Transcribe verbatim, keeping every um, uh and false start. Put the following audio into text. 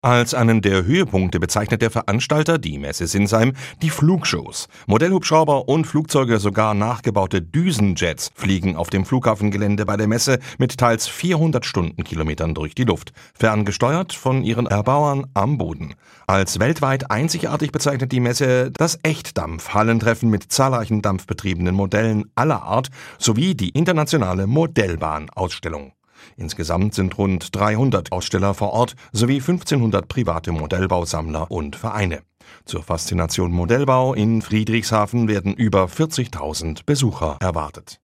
Als einen der Höhepunkte bezeichnet der Veranstalter, die Messe Sinsheim, die Flugshows. Modellhubschrauber und Flugzeuge, sogar nachgebaute Düsenjets, fliegen auf dem Flughafengelände bei der Messe mit teils vierhundert Stundenkilometern durch die Luft, ferngesteuert von ihren Erbauern am Boden. Als weltweit einzigartig bezeichnet die Messe das Echtdampf-Hallentreffen mit zahlreichen dampfbetriebenen Modellen aller Art sowie die internationale Modellbahn-Ausstellung. Insgesamt sind rund dreihundert Aussteller vor Ort sowie fünfzehnhundert private Modellbausammler und Vereine. Zur Faszination Modellbau in Friedrichshafen werden über vierzigtausend Besucher erwartet.